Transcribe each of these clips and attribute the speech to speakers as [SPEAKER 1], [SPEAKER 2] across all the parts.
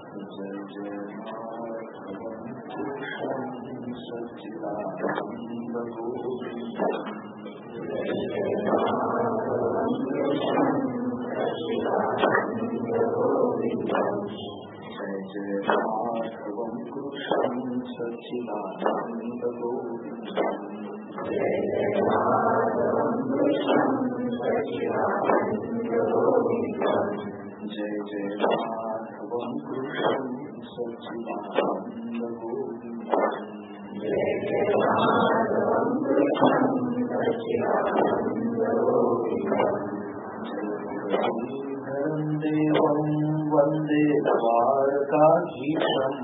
[SPEAKER 1] वंदे द्वारकाधीशम्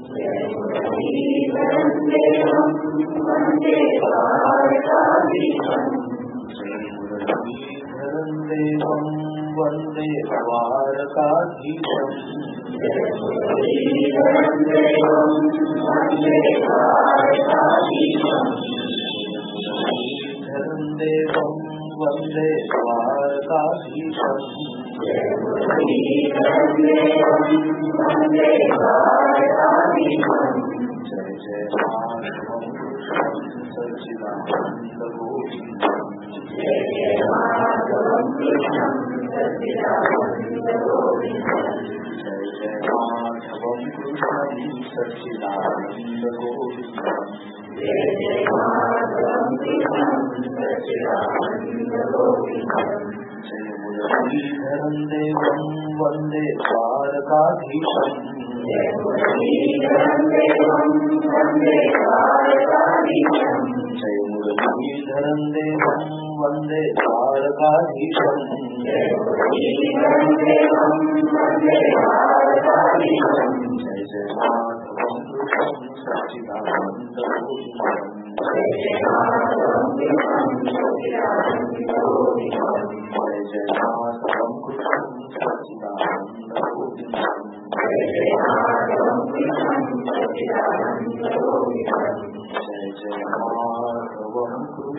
[SPEAKER 1] मुरलीधरं देवं वंदे द्वारकाधीशम् मुरलीधरं देवं वंदे द्वारकाधीशम् जय जय माधवं सच्चिदानंद गोविंदं जय जय माधवं सच्चिदानंद गोविंदं जय मुरलीधरं देवं वंदे द्वारकाधीशम् जय मुरलीधरं देवं वंदे द्वारकाधीशम् जय जय माधवं सच्चिदानंद गोविंदं जय जय माधवं सच्चिदानंद गोविंदं जय जय माधवं सच्चिदानंद गोविंदं जय जय माधवं सच्चिदानंद गोविंदं जय जय माधवं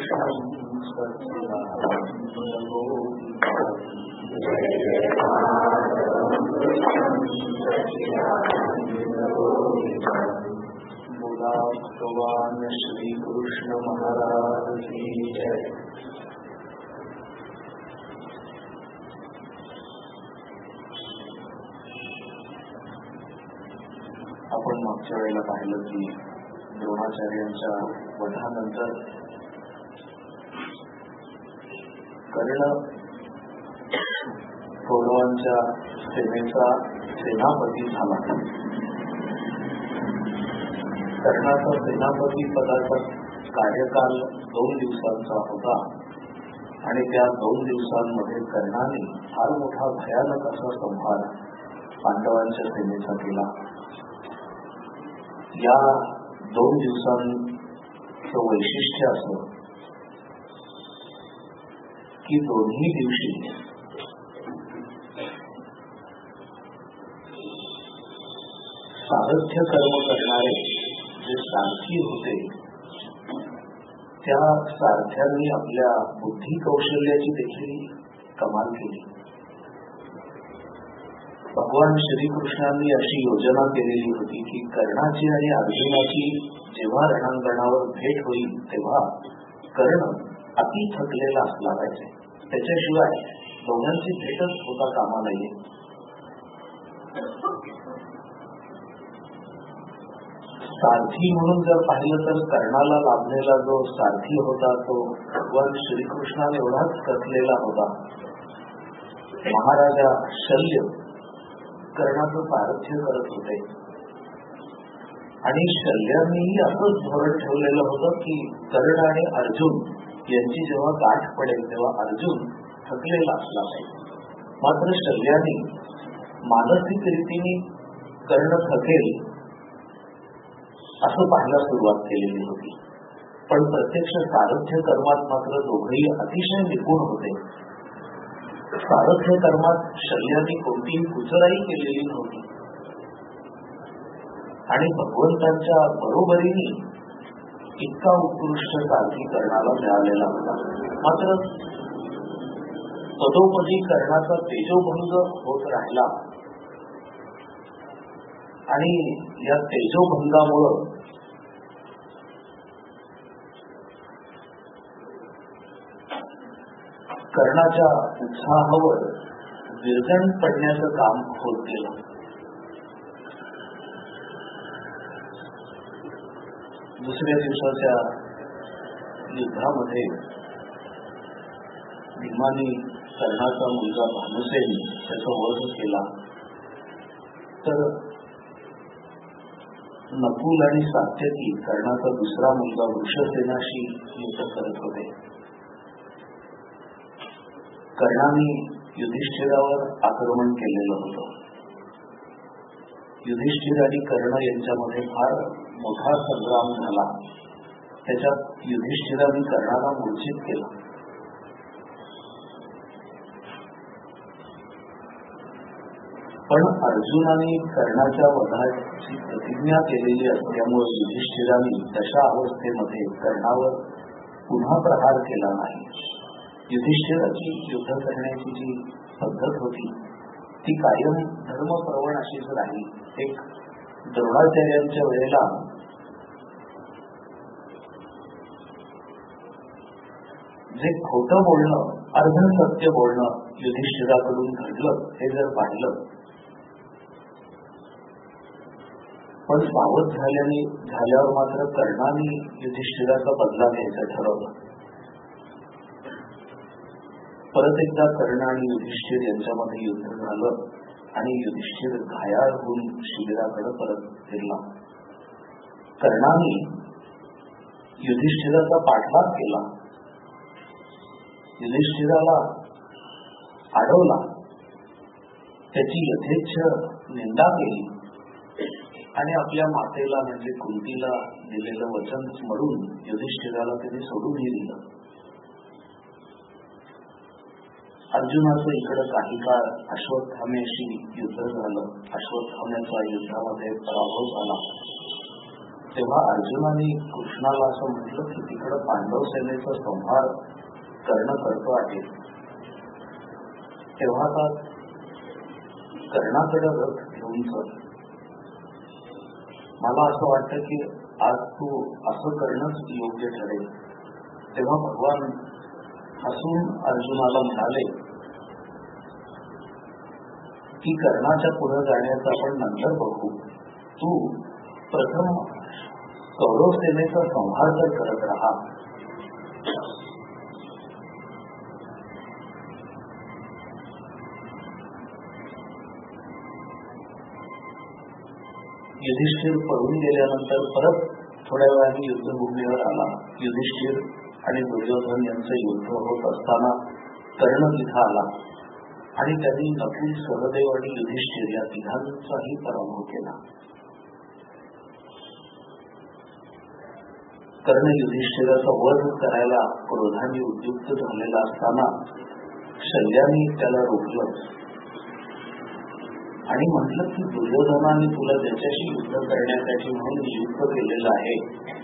[SPEAKER 1] सच्चिदानंद गोविंदं जय जय बोला भगवान श्री कृष्ण महाराज की जय. आपण मागच्या वेळेला पाहिलं की द्रोणाचार्यांच्या वधानंतर कर्ण कौरवांच्या सेनेचा सेनापती झाला. कर्णाचा सेनापती पदाचा कार्यकाल 2 दिवसांचा होता आणि त्या 2 दिवसांमध्ये कर्णाने फार मोठा भयानक असा संहार पांडवांच्या सेनेचा केला. या 2 दिवसांचं वैशिष्ट्य असं की दोन्ही दिवशी सारथ्य कर्म करणारे जे सारथी होते त्या सारथ्यांनी आपल्या बुद्धी कौशल्याची देखील कमाल केली. भगवान श्रीकृष्णांनी अशी योजना केलेली होती की कर्णाची आणि अर्जुनाची जेव्हा रणांगणावर भेट होईल तेव्हा कर्ण अति थकलेला असला पाहिजे, त्याच्याशिवाय दोघांची भेटच होता कामा नाहीये. सारथी म्हणून जर पाहिलं तर कर्णाला लाभलेला जो सारथी होता तो भगवान श्रीकृष्णाने एवढाच थकलेला होता. महाराजा शल्य कर्णाचं सारथ्य करत होते आणि शल्यांनीही असंच धोरण ठेवलेलं होतं की कर्ण आणि अर्जुन यांची जेव्हा गाठ पडेल तेव्हा अर्जुन थकलेला असला पाहिजे. मात्र शल्यांनी मानसिक रीतीने कर्ण थकेल असं पाहायला सुरुवात केलेली होती. पण प्रत्यक्ष सारथ्य कर्मात मात्र दोघेही अतिशय निपुण होते. सारथ्य कर्मात शल्यांनी कोणतीही कुचराई केलेली नव्हती आणि भगवंतांच्या बरोबरीने इतका उत्कृष्ट सारथी कर्णाला मिळालेला होता. मात्र पदोपदी कर्णाचा तेजोभंग होत राहिला आणि या तेजोभंगामुळं कर्णाच्या उत्साहावर विरजण पडण्याचं काम होत गेलं. दुसऱ्या दिवसाच्या युद्धामध्ये भीमाने कर्णाचा मुलगा भानुसेन त्याचा वध केला. तर नकुल आणि सात्यकी कर्णाचा दुसरा मुलगा वृषसेनाशी युद्ध करत होते. कर्णाने युधिष्ठिरावर आक्रमण केलेलं होतं. युधिष्ठिर आणि कर्ण यांच्यामध्ये फार मोठा संग्राम झाला. त्याच्यात युधिष्ठिराने कर्णाला मूर्छित केलं. पण अर्जुनाने कर्णाच्या वधाची प्रतिज्ञा केलेली असल्यामुळे युधिष्ठिराने तशा अवस्थेमध्ये कर्णावर पुन्हा प्रहार केला नाही. युधिष्ठिराची युद्ध करण्याची जी पद्धत होती ती कायम धर्मप्रवण अशीच राहिली. एक द्रोणाचार्यांच्या वेळेला जे खोटं बोलणं, अर्ध सत्य बोलणं युधिष्ठिराकडून घडलं हे जर पाहिलं, पण सावध झाल्यावर मात्र कर्णाने युधिष्ठिराचा बदला घ्यायचं ठरवलं. परत एकदा कर्ण आणि युधिष्ठिर यांच्यामध्ये युद्ध झालं आणि युधिष्ठिर घायाळ होऊन शिबिराकडे परत फिरला. कर्णाने युधिष्ठिराचा पाठलाग केला, युधिष्ठिराला अडवला, त्याची यथेच्छ निंदा केली आणि आपल्या मातेला म्हणजे कुंतीला दिलेलं वचन स्मरून युधिष्ठिराला त्यांनी सोडूनही दिलं. अर्जुनाचं इकडं काही काळ अश्वत्थाम्याशी युद्ध झालं. अश्वत्थाम्याचा युद्धामध्ये पराभव झाला. तेव्हा अर्जुनाने कृष्णाला असं म्हटलं की तिकडं पांडव सेनेचा संहार कर्ण करतो आहे, तेव्हा आता कर्णाकडे रथ घेऊन चल. मला असं वाटतं की आज तू असं करणंच योग्य ठरेल. तेव्हा भगवान हसून अर्जुनाला म्हणाले की कर्णाच्या पुढे जाण्याचं आपण नंतर बघू, तू प्रथम कौरव सेनेचा संहार तर करत राहा. युधिष्ठिर पळून गेल्यानंतर परत थोड्या वेळाने युद्धभूमीवर आला. युधिष्ठिर आणि दुर्योधन यांचं युद्ध होत असताना कर्ण तिथं आला आणि त्यांनी नकुल, सहदेव आणि युधिष्ठिर या तिघांचाही पराभव केला. कर्ण युधिष्ठिराचा वध करायला क्रोधाने उद्युक्त झालेला असताना शल्याने त्याला रोखलं आणि म्हटलं की दुर्योधनाने तुला त्याच्याशी युद्ध करण्यासाठी म्हणून नियुक्त केलेलं आहे,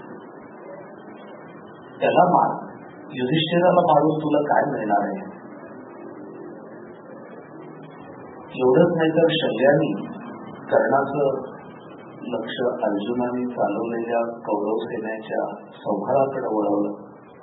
[SPEAKER 1] त्याला मार. युधिष्ठिराला मारून तुला काय मिळणार आहे? एवढंच नाही तर शल्याने कर्णाचं लक्ष अर्जुनाने चालवलेल्या कौरव सेनेच्या संहाराकडे वळवलं.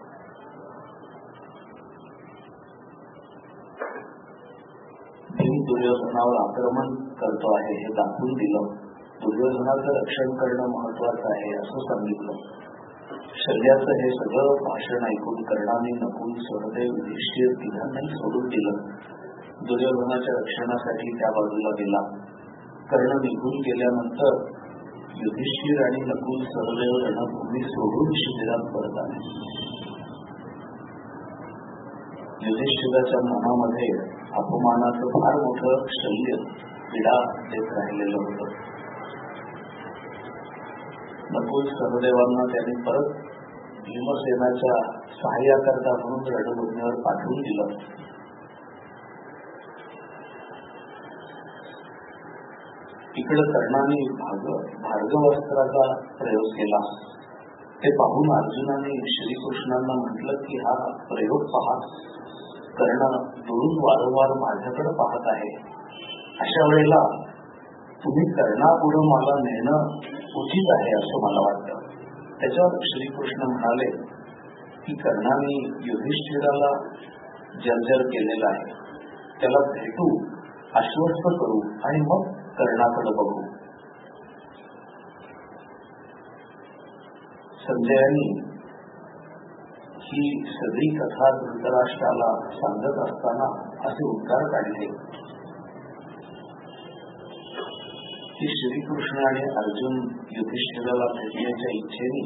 [SPEAKER 1] भीम दुर्योधनावर आक्रमण करतो आहे हे दाखवून दिलं. दुर्योधनाचं रक्षण करणं महत्वाचं आहे असं सांगितलं. शल्याचं हे सगळं भाषण ऐकून कर्णाने नकुल, सहदेव, युधिष्ठिर तिघांनाही सोडून दिलं. दुर्योधनाच्या रक्षणासाठी त्या बाजूला गेला. कर्ण निघून गेल्यानंतर युधिष्ठिर आणि नकुल, सहदेव रणभूमी सोडून शिबिरात परत आले. युधिष्ठिराच्या मनामध्ये अपमानाचं फार मोठं शल्य पीडा देत राहिलेलं होतं. नकुल, सहदेवांना त्यांनी परत भीमसेनाच्या सहाय्याकरता म्हणून रणभूमीवर पाठवून दिलं. इकडे कर्णाने भार्गवास्त्राचा प्रयोग केला. ते पाहून अर्जुनाने श्रीकृष्णांना म्हटलं की हा प्रयोग पहा, कर्ण दुरून वारंवार माझ्याकडे पाहत आहे. अशा वेळेला तुम्ही कर्णापुढे मला नेणं उचित आहे असं मला वाटतं. त्याच्यावर श्रीकृष्ण म्हणाले की कर्णाने युधिष्ठिराला जर्जर केलेला आहे, त्याला भेटू, आश्वस्त करू आणि मग कर्णाकडे बघू. संजयानी ही सगळी कथा धृतराष्ट्राला सांगत असताना असे उद्गार काढले की श्रीकृष्ण आणि अर्जुन युधिष्ठिराला भेटण्याच्या इच्छेने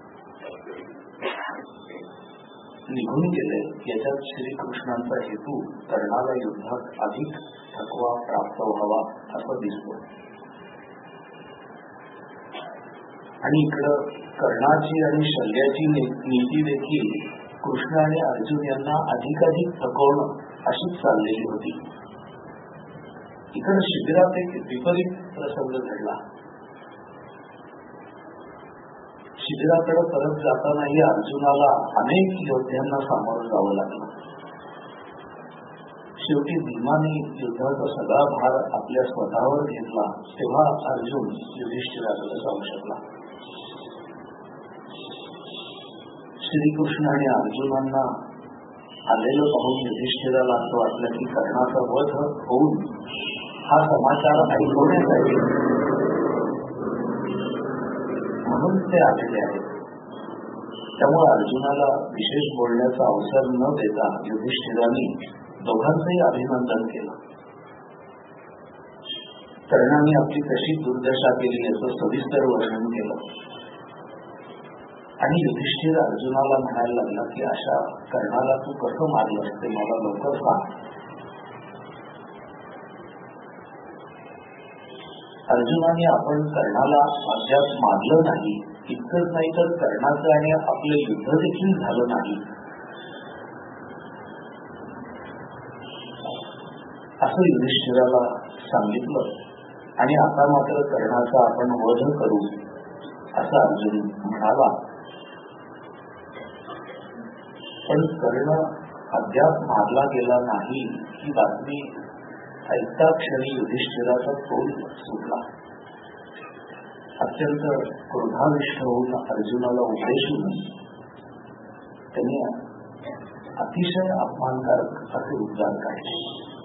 [SPEAKER 1] निघून गेले. याच्यात श्रीकृष्णांचा हेतू कर्णाला युद्धात अधिक थकवा प्राप्त व्हावा असं दिसतो. आणि इकडं कर्णाची आणि शल्याची नीती देखील कृष्ण आणि अर्जुन यांना अधिकाधिक थकवणं अशीच चाललेली होती. इकडे शिबिरात एक विपरीत प्रसंग घडला. शिबिराकडे परत जातानाही अर्जुनाला अनेक योद्ध्यांना सामोरं जावं लागलं. शेवटी भीमाने युद्धाचा सगळा भार आपल्या स्वतःवर घेतला तेव्हा अर्जुन युधिष्ठिराकडे जाऊ शकला. श्रीकृष्ण आणि अर्जुनांना आलेलं पाहून युधिष्ठिराला असं वाटलं की कर्णाचा वध होऊन हा समाचार ऐकवण्यासाठी म्हणून ते आलेले आहेत. त्यामुळे अर्जुनाला विशेष बोलण्याचा अवसर न देता युधिष्ठिराने दोघांचंही अभिनंदन केलं. कर्णाने आपली कशी दुर्दशा केली याचं सविस्तर वर्णन केलं. आणि युधिष्ठिर अर्जुनाला म्हणायला लागला की अशा कर्णाला तू कसं मारलंस ते मला लवकर सांग. अर्जुनाने आपण कर्णाला अद्याप मारलं नाही, इतकंच नाही तर कर्णाचं आणि आपलं युद्ध देखील झालं नाही असं युधिष्ठिराला सांगितलं. आणि आता मात्र कर्णाचा आपण वध करू असं अर्जुन म्हणाला. पण कर्ण अद्याप मारला गेला नाही ही बातमी ऐकता क्षणी युधिष्ठिराचा तोल सुटला. अत्यंत क्रोधाविष्ट होऊन अर्जुनाला उद्देशून त्यांनी अतिशय अपमानकारक असे उद्गार काढले.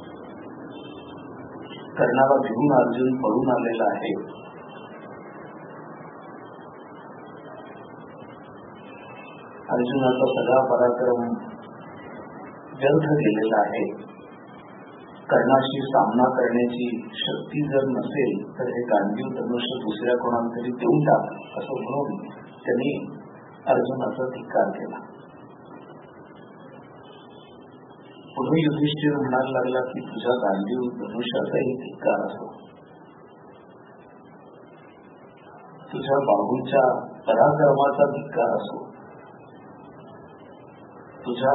[SPEAKER 1] कर्णाला घेऊन अर्जुन पळून आलेला आहे. अर्जुनाचा सगळा पराक्रम व्यर्थ गेलेला आहे. कर्णाशी सामना करण्याची शक्ती जर नसेल तर हे गांडीव धनुष्य दुसऱ्या कोणाला तरी देऊन टाक असं म्हणून त्यांनी अर्जुनाचा धिक्कार केला. पुढे युधिष्ठिर म्हणायला लागला की तुझ्या गांडीव धनुष्याचाही धिक्कार असो, तुझ्या बाहूंच्या पराक्रमाचा धिक्कार असो, तुझ्या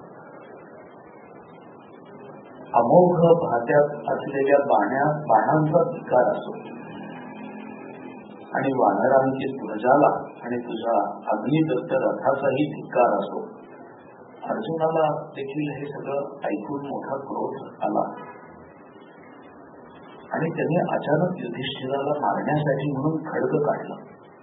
[SPEAKER 1] अमोघ भात्यात असलेल्या बाणांचा धिक्कार असो आणि वानरांची ध्वजाला आणि तुझ्या अग्निदत्त रथाचाही धिक्कार असो. अर्जुनाला देखील हे सगळं ऐकून मोठा क्रोध आला आणि त्याने अचानक युधिष्ठिराला मारण्यासाठी म्हणून खड्ग काढला.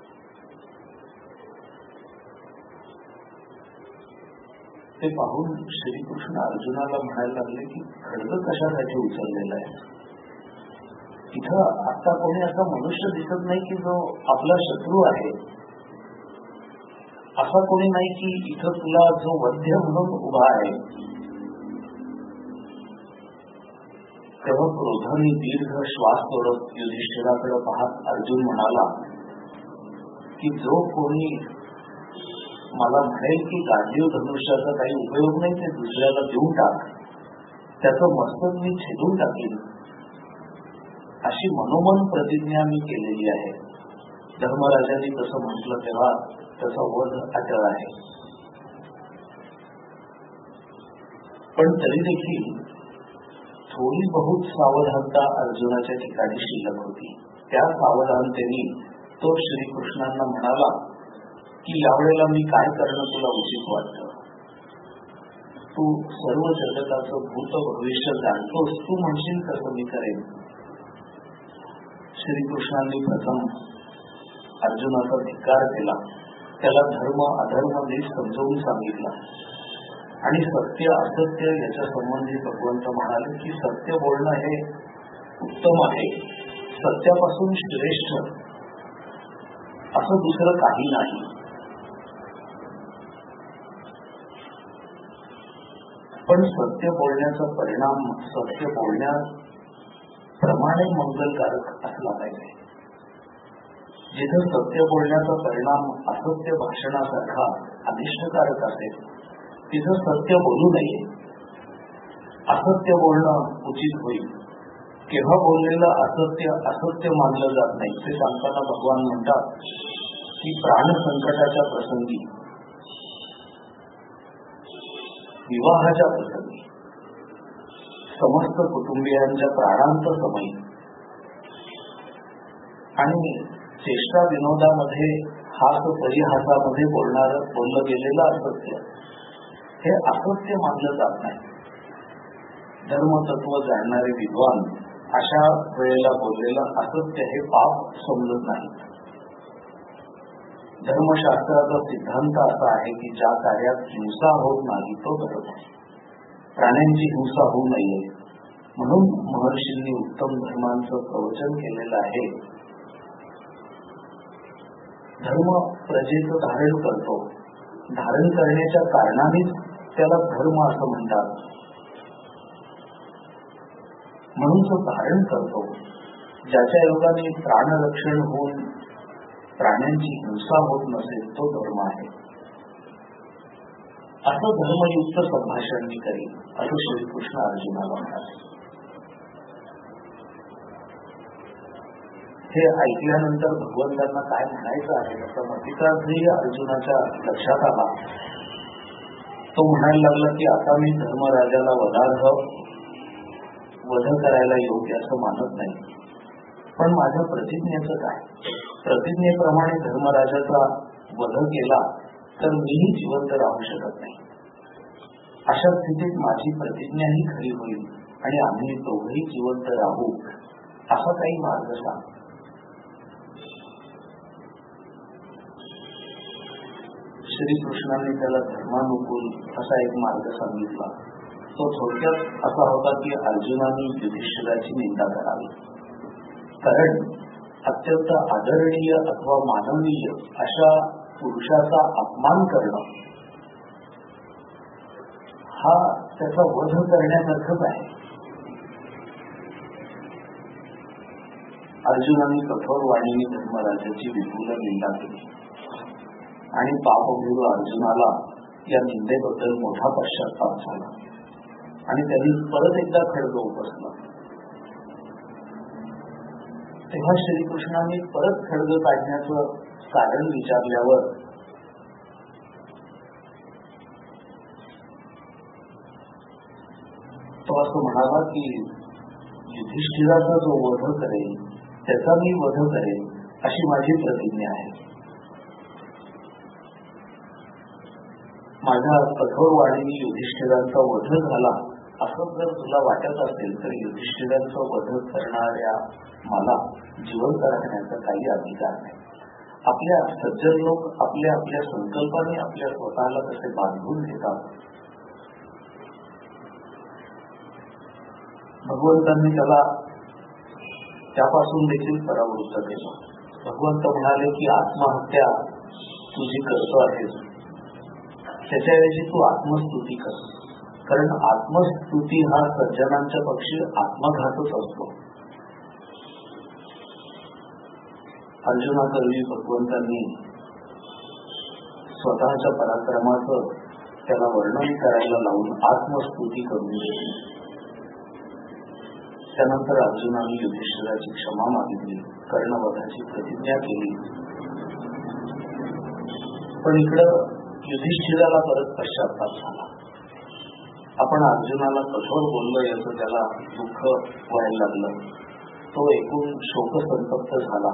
[SPEAKER 1] ते पाहून श्रीकृष्ण अर्जुनाला म्हणायला लागले की खड्ग कशासाठी उचललेला आहे. इथं आता कोणी असा मनुष्य दिसत नाही की जो आपला शत्रू आहे, असा कोणी नाही की इथं तुला जो वध्य म्हणून उभा आहे. तेव्हा क्रोधाने दीर्घ श्वास सोडत युधिष्ठिराकडे पाहत अर्जुन म्हणाला की जो कोणी मला म्हणेल की गांडीव धनुष्याचा काही उपयोग नाही, ते दुसऱ्याला देऊन टाक, त्याचं मस्तक मी छेदून टाकेन, अशी मनोमन प्रतिज्ञा मी केलेली आहे. धर्मराजांनी तसं म्हटलं तेव्हा त्याचा वध अटळ आहे. पण तरी देखील थोडी बहुत सावधानता अर्जुनाच्या ठिकाणी शिल्लक होती. त्या सावधानतेने तो श्रीकृष्णांना म्हणाला की यावेळेला मी काय करणं तुला उचित वाटतं. तू सर्व जगताचं भूत भविष्य जाणतोस, तू म्हणशील कसं मी करेन. श्रीकृष्णांनी प्रथम अर्जुनाचा धिक्कार केला, त्याला धर्म अधर्म नीट समजावून सांगितला आणि सत्य असत्य याच्या संबंधी भगवंत म्हणाले की सत्य बोलणं हे उत्तम आहे, सत्यापासून श्रेष्ठ असं दुसरं काही नाही. पण सत्य बोलण्याचा परिणाम सत्य बोलण्याप्रमाणे मंगलकारक असला पाहिजे. जिथं सत्य बोलण्याचा परिणाम असत्य भाषणासारखा अनिष्टकारक असेल तिथं सत्य बोलू नये. असत्य बोलणं उचित होईल. केव्हा बोललेलं असत्य असत्य मानलं जात नाही ते सांगताना भगवान म्हणतात की प्राण संकटाच्या प्रसंगी, विवाहाच्या प्रसंगी, समस्त कुटुंबियांच्या प्राणांत समयी आणि चेष्टा विनोदामध्ये हास परिहासामध्ये बोललं गेलेलं असत्य हे असत्य मानलं जात नाही. धर्मतत्व जाणणारे विद्वान अशा वेळेला बोललेलं असत्य हे पाप समजत नाही. धर्मशास्त्राचा सिद्धांत असा आहे की ज्या कार्यात हिंसा होत नाही तो धर्म. प्राण्यांची हिंसा होऊ नये म्हणून महर्षींनी उत्तम धर्मांचं प्रवचन केलेलं आहे. धर्म प्रजेचं धारण करतो, धारण करण्याच्या कारणानेच त्याला धर्म असं म्हणतात. म्हणून तो धारण करतो. ज्याच्या योगाने प्राणरक्षण होऊन प्राण्यांची हिंसा होत नसेल तो धर्म आहे. असं धर्मयुक्त संभाषण मी करीन असं श्रीकृष्ण अर्जुनाला म्हणाले. हे ऐकल्यानंतर भगवंतांना काय म्हणायचं आहे त्याचा मतितार्थही अर्जुनाच्या लक्षात आला. तो म्हणायला लागला की आता मी धर्मराजाला वध करायला योग्य असं मानत नाही, पण माझ्या प्रतिज्ञेचं काय? प्रतिज्ञेप्रमाणे धर्मराजाचा वध केला तर मीही जिवंत राहू शकत नाही. अशा स्थितीत माझी प्रतिज्ञाही खरी होईल आणि आम्ही दोघंही जिवंत राहू असा काही मार्ग सांग. श्रीकृष्णाने त्याला धर्मानुकूल असा एक मार्ग सांगितला. तो थोडक्यात असा होता की अर्जुनाने युधिष्ठिराची निंदा करावी, कारण अत्यंत आदरणीय अथवा माननीय अशा पुरुषाचा अपमान करणं हा त्याचा वध करण्यासारखंच आहे. अर्जुनाने कठोर वाणीने धर्मराजाची विपुल निंदा केली आणि पापभूर अर्जुनाला या निंदेबद्दल मोठा पश्चाताप झाला आणि त्यांनी परत एकदा खड्ग उपसला. तेव्हा श्रीकृष्णाने परत खड्ग काढण्याचं कारण विचारल्यावर तो असं म्हणाला की युधिष्ठिराचा जो वध करेल त्याचा मी वध करेन अशी माझी प्रतिज्ञा आहे. माझ्या कठोर वाणीने युधिष्ठिरांचा वध झाला असं जर तुला वाटत असेल तर युधिष्ठिरांचा वध करणाऱ्या मला जिवंत राहण्याचा काही अधिकार नाही. आपल्या सज्जन लोक आपल्या आपल्या संकल्पाने आपल्या स्वतःला कसे बांधून घेतात. भगवंतांनी त्याला त्यापासून देखील परावृत्त केलं. भगवंत म्हणाले की आत्महत्या तुझी करतो आहेस त्याच्याऐवजी तू आत्मस्तुती कर, कारण आत्मस्तुती हा सज्जनांच्या पक्षी आत्मघातच असतो. अर्जुनाकरवी भगवंतांनी स्वतःच्या पराक्रमाचं त्याला वर्णन करायला लावून आत्मस्तुती करून दिली. त्यानंतर अर्जुनाने युधिष्ठिराची क्षमा मागितली, कर्णवधाची प्रतिज्ञा केली. पण इकडं युधिष्ठिराला परत पश्चाताप झाला. आपण अर्जुनाला कठोर बोललो याचं त्याला दुःख व्हायला लागलं. तो एकूण शोकसंतप्त झाला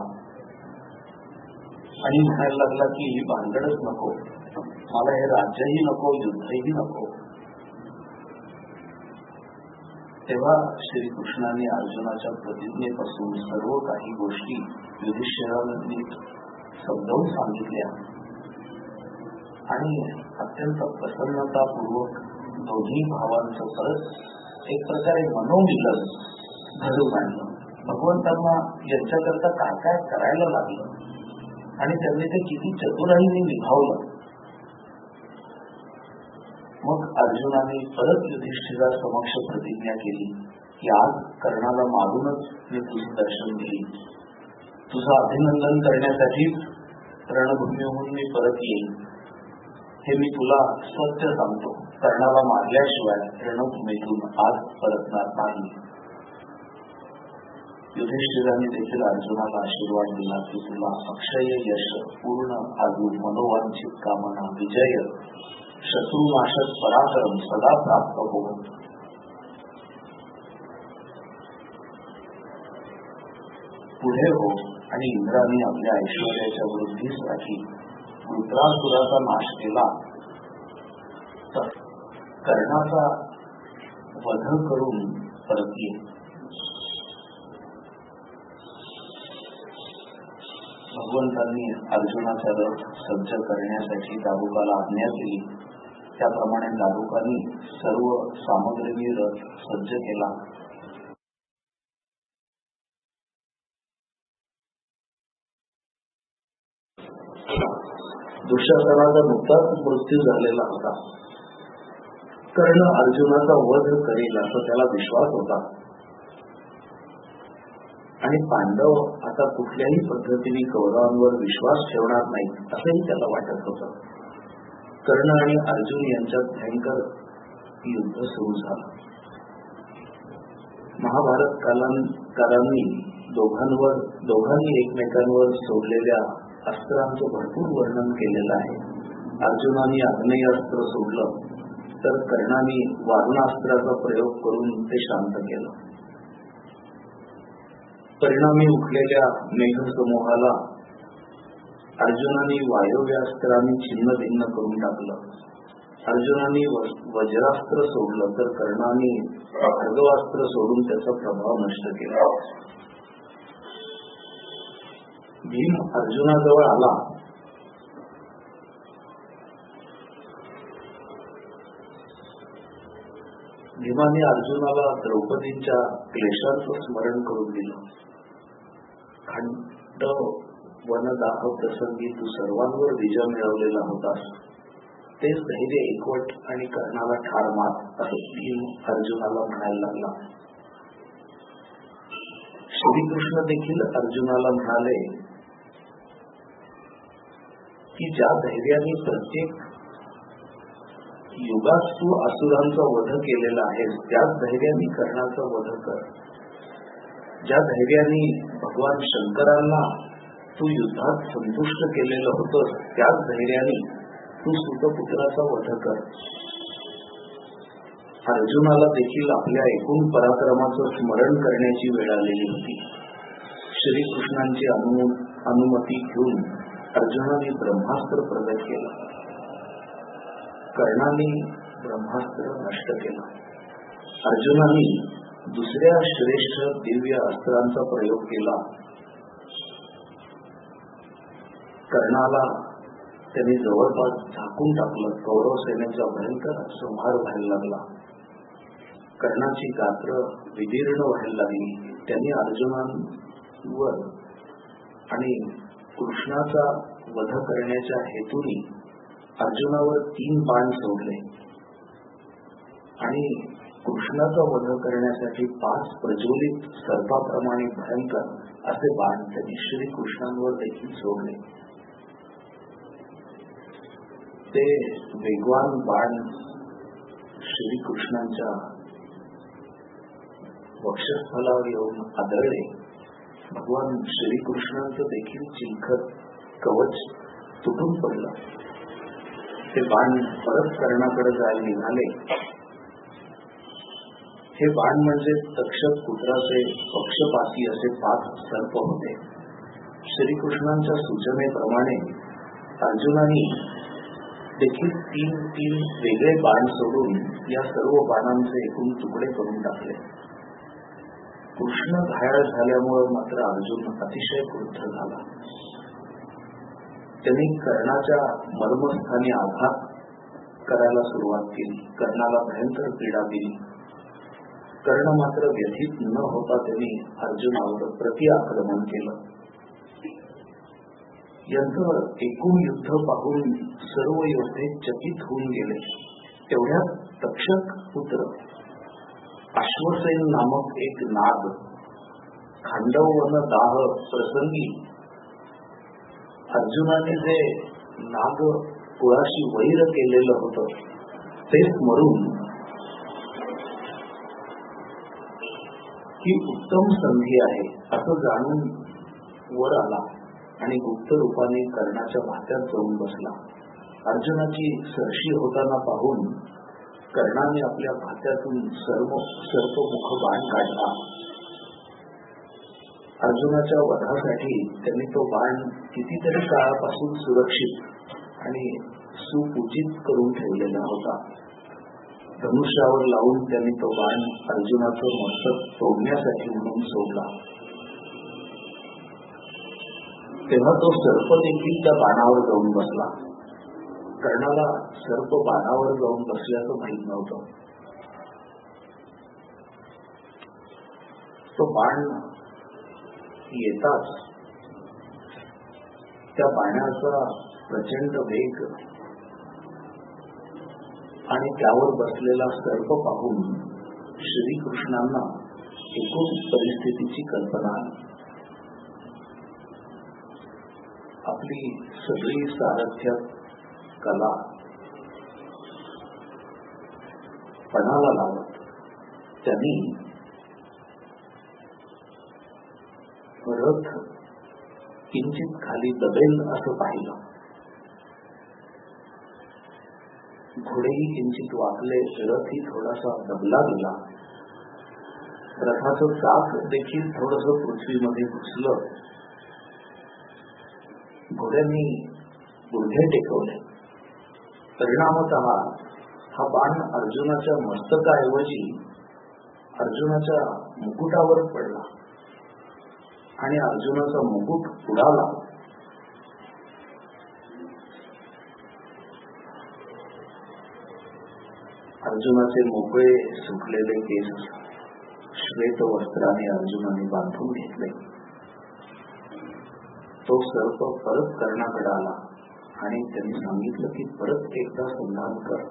[SPEAKER 1] आणि म्हणायला लागला की ही भानगडच नको, मला हे राज्यही नको, युद्धही नको. तेव्हा श्रीकृष्णाने अर्जुनाच्या प्रतिज्ञेपासून सर्व काही गोष्टी युधिष्ठिराला नीट समजावून सांगितल्या आणि अत्यंत प्रसन्नतापूर्वक दोन्ही भावांचं परत एक प्रकारे मनोमिलन घडून आणलं. भगवंतांना यांच्याकरता काय काय करायला लागलं आणि त्यांनी ते किती चतुराईने निभावलं. मग अर्जुनाने परत युधिष्ठिरा समक्ष प्रतिज्ञा केली की आज कर्णाला मारूनच मी तुझं दर्शन घेईन, तुझं अभिनंदन करण्यासाठीच रणभूमीहून मी परत येईन, हे मी तुला सत्य सांगतो. कर्णाला मारल्याशिवाय रणभूमीतून आज परतणार नाही. युधिष्ठिराने देखील अर्जुनाला आशीर्वाद दिला की तुला अक्षय यश, पूर्ण आयु, मनोवांछित कामना, विजय, शत्रुनाशक पराक्रम सदा प्राप्त हो. पुढे हो. आणि इंद्राने आपल्या ऐश्वर्याच्या वृद्धीसाठी वृत्रासुराचा नाश केला, तर कर्णाचा वध करून परत ये. भगवंतांनी अर्जुनाचा रथ सज्ज करण्यासाठी दारुकाला आज्ञा केली. त्याप्रमाणे दारुकांनी सर्व सामग्रीने रथ सज्ज केला. दुःशासनाचा नुकताच मृत्यू झालेला होता. कर्ण अर्जुनाचा वध करेल असा त्याला विश्वास होता आणि पांडव आता कुठल्याही पद्धतीने कौरवांवर विश्वास ठेवणार नाही असंही त्याला वाटत होतं. कर्ण आणि अर्जुन यांच्यात भयंकर युद्ध सुरू झालं. महाभारत कालांनी दोघांनी एकमेकांवर सोडलेल्या अस्त्रांचं भरपूर वर्णन केलेलं आहे. अर्जुनाने आग्नेयास्त्र सोडलं तर कर्णाने वारुणास्त्राचा प्रयोग करून ते शांत केलं. परिणामी उठलेल्या मेघसमूहाला अर्जुनाने वायव्यास्त्राने छिन्न भिन्न करून टाकलं. अर्जुनाने वज्रास्त्र सोडलं तर कर्णाने खड्गवास्त्र सोडून त्याचा प्रभाव नष्ट केला. भीम अर्जुनाजवळ आला. भीमाने अर्जुनाला द्रौपदीच्या क्लेशांचं स्मरण करून दिलं. खंड वनदाह प्रसंगी तू सर्वांवर विजय मिळवलेला होतास, तेच धैर्य एकवट आणि कर्णाला ठार मार, असं भीम अर्जुनाला म्हणायला लागला. श्रीकृष्ण देखील अर्जुनाला म्हणाले की ज्या धैर्याने प्रत्येक युगात तू असुरांचा वध केलेला आहेस, त्याच धैर्याने कर्णाचा वध कर. ज्या धैर्याने भगवान शंकरांना तू युद्धात संतुष्ट केलेलं होतं, त्याच धैर्याने तू सुतपुत्राचा वध कर. अर्जुनाला देखील आपल्या एकूण पराक्रमाचं स्मरण करण्याची वेळ आलेली होती. श्रीकृष्णांची अनुमती घेऊन अर्जुनाने ब्रह्मास्त्र प्रगट केलं. कर्णाने ब्रह्मास्त्र नष्ट केलं. अर्जुनाने दुसऱ्या श्रेष्ठ दिव्य अस्त्रांचा प्रयोग केला. कर्णाला त्यांनी जवळपास झाकून टाकलं. कौरव सेनेचा भयंकर संहार व्हायला लागला. कर्णाची गात्र विदीर्ण व्हायला लागली. त्यांनी अर्जुनावर आणि कृष्णाचा वध करण्याच्या हेतूने अर्जुनावर 3 बाण सोडले आणि कृष्णाचा वध करण्यासाठी 5 प्रज्वलित सर्पाप्रमाणे भयंकर असे बाण त्यांनी श्रीकृष्णांवर देखील सोडले. ते वेगवान बाण श्रीकृष्णांच्या वक्षस्थलावर येऊन आदळले. भगवान श्रीकृष्णांचं देखील चिलखत कवच तुटून पडलं. ते बाण परत कर्णाकडे जायला निघाले. हे बाण म्हणजे तक्षक पुत्राचे पक्षपाती असे 5 सर्प होते. श्रीकृष्णांच्या सूचनेप्रमाणे अर्जुनाने देखील तीन तीन वेगळे बाण सोडून या सर्व बाणांचे एकूण तुकडे करून टाकले. कृष्ण घायाळ झाल्यामुळे मात्र अर्जुन अतिशय क्रुद्ध झाला. त्यांनी कर्णाच्या मर्मस्थानी आघात करायला सुरुवात केली. कर्णाला भयंकर पीडा दिली. कर्ण मात्र व्यथित न होता त्यांनी अर्जुनावर प्रतिआक्रमण केलं. यांचं एकूण युद्ध पाहून सर्व योद्धे चकित होऊन गेले. तेवढ्यात तक्षक पुत्र अश्वसेन नामक एक नाग खांडव वन दाह प्रसंगी अर्जुनाने जे नाग कुळाशी वैर केलेलं होतं ते स्मरून ही उत्तम संधी आहे असं जाणून वर आला आणि गुप्त रूपाने कर्णाच्या भात्यात जाऊन बसला. अर्जुनाची सरशी होताना पाहून कर्णाने आपल्या भात्यातून सर्पमुख बाण काढला. अर्जुनाच्या वधासाठी त्यांनी तो बाण कितीतरी काळापासून सुरक्षित आणि सुपूजित करून ठेवलेला होता. धनुष्यावर लावून त्यांनी तो बाण अर्जुनाचं मस्तक तोडण्यासाठी म्हणून सोडला. तेव्हा तो सर्प देखील त्या बाणावर जाऊन बसला. कर्णाला सर्प बाणावर जाऊन बसल्याचं माहीत नव्हतं. तो बाण येताच त्या बाणाचा प्रचंड वेग आणि त्यावर बसलेला सर्प पाहून श्रीकृष्णांना एकूण परिस्थितीची कल्पना आली. आपली सगळी सारथ्य कला पणाला लावत त्यांनी रथ किंचित खाली दबेल असं पाहिलं. घोडेही किंचित वाकले. रथही थोडासा दबला गेला. रथाचं चाक देखील थोडस पृथ्वीमध्ये घुसलं. घोड्यांनी गुडघे टेकवले. परिणामतः हा बाण अर्जुनाच्या मस्तकाऐवजी अर्जुनाच्या मुकुटावर पडला आणि अर्जुनाचा मुकुट उडाला. अर्जुनाचे मोकळे सुकलेले केस श्वेत वस्त्राने अर्जुनाने बांधून घेतले. तो सर्प परत कर्णाकडे आला आणि त्यांनी सांगितलं की परत एकदा संधान कर.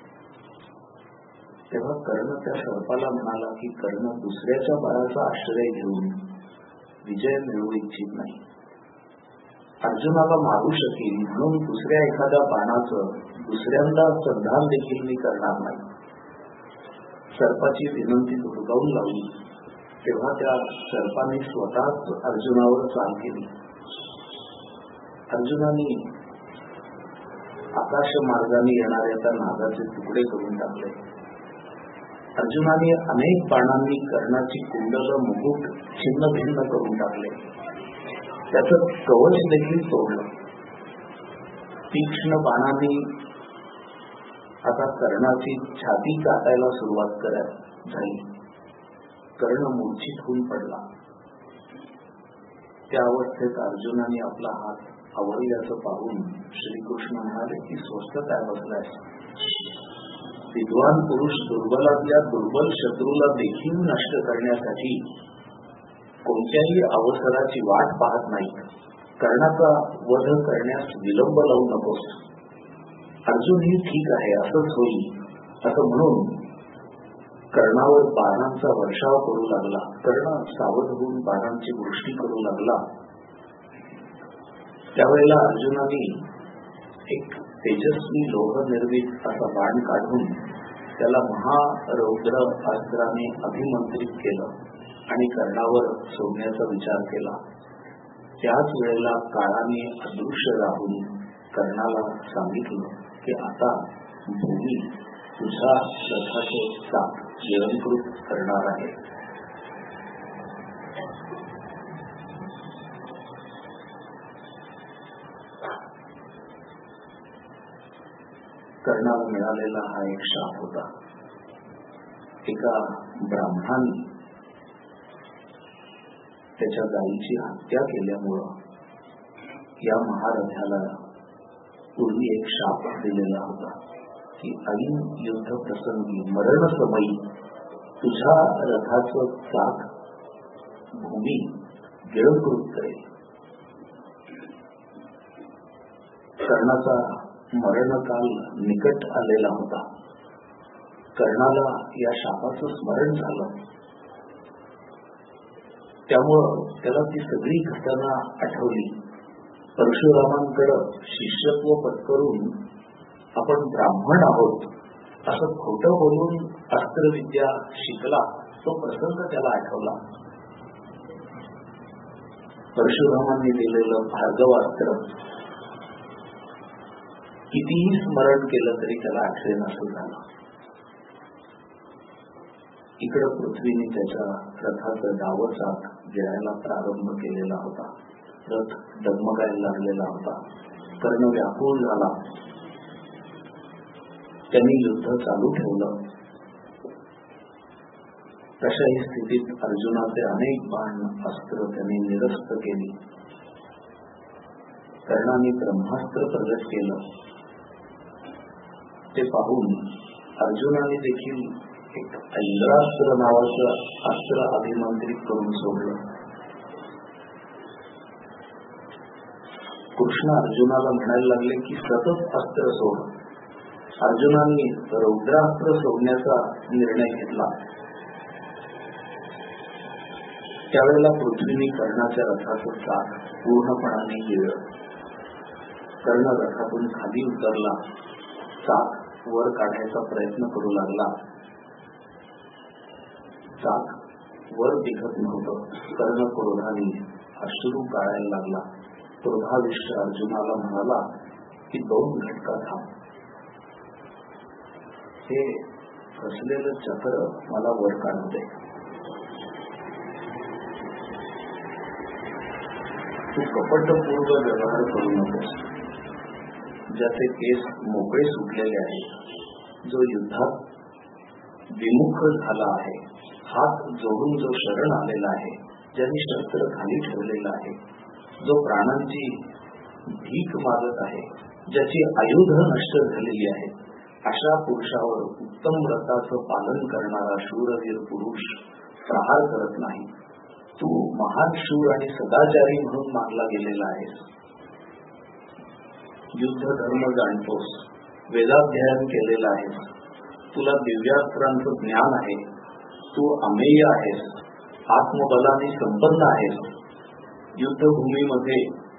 [SPEAKER 1] तेव्हा कर्ण त्या सर्पाला म्हणाला की कर्ण दुसऱ्याच्या बाळाचा आश्रय घेऊन विजय मिळवू इच्छित नाही. अर्जुनाला मारू शकेल म्हणून दुसऱ्या एखाद्या बाणाचं दुसऱ्यांदा संधान देखील मी करणार नाही. सर्पाची विनंती धुडकावून लावली. तेव्हा त्या सर्पाने स्वतःच अर्जुनावर चाल केली. अर्जुनाने आकाश मार्गाने येणाऱ्या त्या नागाचे तुकडे करून टाकले. अर्जुनाने अनेक बाणांनी कर्णाची कुंडल मुकुट छिन्न भिन्न करून टाकले. त्याचं कवच देखील तोडलं. तीक्ष्ण बाणांनी आता कर्णाची छाती काटायला सुरुवात झाली. कर्ण मूर्छित होऊन पडला. त्या अवस्थेत अर्जुनाने आपला हात आवरल्याचं पाहून श्रीकृष्ण म्हणाले की स्वस्थ काय बसलाय. विद्वान पुरुष दुर्बलातल्या दुर्बल शत्रूला देखील नष्ट करण्यासाठी कोणत्याही अवसराची वाट पाहत नाही. कर्णाचा वध करण्यास विलंब लावू नकोस. अर्जुनही ठीक आहे असंच होईल असं म्हणून कर्णावर बाणांचा वर्षाव करू लागला. कर्ण सावध होऊन बाणांची वृष्टी करू लागला. त्यावेळेला अर्जुनाने एक तेजस्वी लोह निर्मित असा बाण काढून त्याला महारौद्र अस्त्राने अभिमंत्रित केलं आणि कर्णावर सोडण्याचा विचार केला. त्याच वेळेला काळाने अदृश्य राहून कर्णाला सांगितलं की आता भूमी तुझ्या रथाचे चाक गिळंकृत करणार आहे. कर्णाला मिळालेला हा एक शाप होता. एका ब्राह्मणाने त्याच्या गायीची हत्या केल्यामुळं या महारथाला पूर्वी एक शाप दिलेला होता की ऐन युद्ध प्रसंगी मरण समयी तुझ्या रथाचं चाक भूमी गिळंकृत करेल. कर्णाचा मरणकाल निकट आलेला होता. कर्णाला या शापाचं स्मरण झालं. त्यामुळं त्याला ती सगळी घटना आठवली. परशुरामांकडे शिष्यत्व पत्करून आपण ब्राह्मण आहोत असं खोटं बोलून अस्त्रविद्या शिकला तो प्रसंग त्याला आठवला. परशुरामांनी दिलेलं भार्गवास्त्र कितीही स्मरण केलं तरी त्याला आठवे नसं झालं. इकडं पृथ्वीने त्याच्या रथाचं डावं चाक गिळायला प्रारंभ केलेला होता. रथ डगमगायला लागलेला होता. कर्ण व्याकुळ झाला. त्यांनी युद्ध चालू ठेवलं. तशाही स्थितीत अर्जुनाचे अनेक बाण अस्त्र त्यांनी निरस्त केली. कर्णाने ब्रह्मास्त्र प्रगट केलं. ते पाहून अर्जुनाने देखील एक ऐंद्रास्त्र नावाचं अस्त्र अभिमंत्रित करून सोडलं. कृष्ण अर्जुनाला म्हणायला लागले की सतत अस्त्र सोड. अर्जुनांनी रौद्रास्त्र सोडण्याचा निर्णय घेतला. त्यावेळेला पृथ्वीने कर्णाच्या रथाचं चाक पूर्णपणाने गिळलं. कर्ण रथातून खाली उतरला. चाक वर काढायचा प्रयत्न करू लागला. चाक वर दिसत नव्हतं. कर्ण क्रोधाने अश्रू गाळायला लागला. क्रोधाविष्ट अर्जुनाला म्हणाला की 2 घटका थांब. हे फसलेलं चक्र मला वर काढू दे. तू कपटपूर्व व्यवहार करू नकोस. ज्याचे केस मोकळे सुटलेले आहेत, जो युद्धात विमुख झाला आहे, हात जोडून जो शरण आलेला आहे, ज्यांनी शस्त्र खाली ठेवलेला आहे, जो प्राणांची भीक मागत आहे, ज्याची आयुध नष्ट झालेली आहे, अशा पुरुषावर उत्तम व्रताचं पालन करणारा शूरवीर पुरुष प्रहार करत नाही. तू महान शूर आणि सदाचारी म्हणून मानला गेलेला आहेस. युद्ध धर्म जाणतोस. वेदाध्ययन केलेला आहेस. तुला दिव्यास्त्रांचं ज्ञान आहे. तू अमेय आहेस. आत्मबलाने संपन्न आहेस. युद्धभूमीमध्ये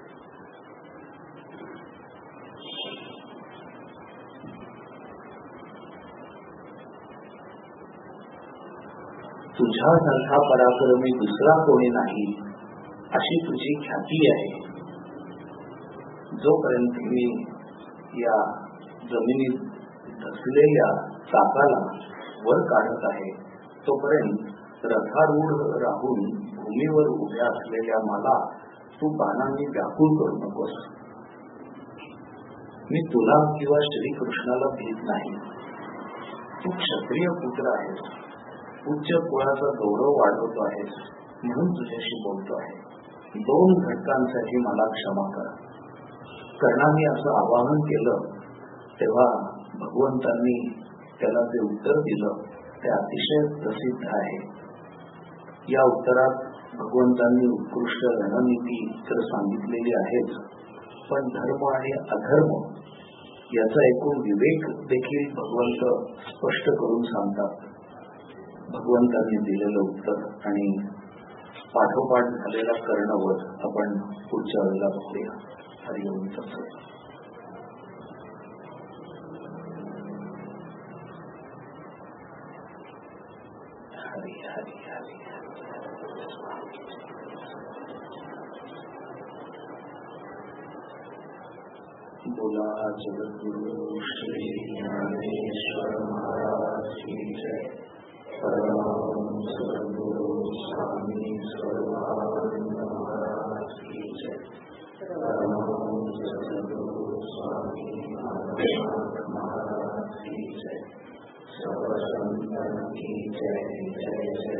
[SPEAKER 1] तुझ्यासारखा पराक्रमी दुसरा कोणी नाही अशी तुझी ख्याती आहे. जोपर्यंत मी या जमिनीत धसलेल्या चाकाला वर काढत आहे तोपर्यंत रथारूढ राहून भूमीवर उभ्या असलेल्या मला तू बाणांनी व्याकुळ करू नकोस. मी तुला किंवा श्रीकृष्णाला भीत नाही. तू क्षत्रिय पुत्र आहेस. उच्च कुळाचा गौरव वाढवतो आहेस म्हणून तुझ्याशी बोलतो आहे. 2 घटकांसाठी मला क्षमा कर. कर्णाने असं आवाहन केलं तेव्हा भगवंतांनी त्याला जे उत्तर दिलं ते अतिशय प्रसिद्ध आहे. या उत्तरात भगवंतांनी उत्कृष्ट रणनीती तर सांगितलेली आहेच, पण धर्म आणि अधर्म याचा एकूण विवेक देखील भगवंत स्पष्ट करून सांगतात. भगवंतांनी दिलेलं उत्तर आणि पाठोपाठ झालेला कर्णवध आपण पुढच्या वेळेला बघूया. हरिओम तत्सत. हरि हरि हरि बोला जगद्गुरु श्री ज्ञानेश्वर महाराज की जय. परम सद्गुरु स्वामी सर्वानंद महाराज की जय. परम सद्गुरु स्वामी महाराज की जय जय जय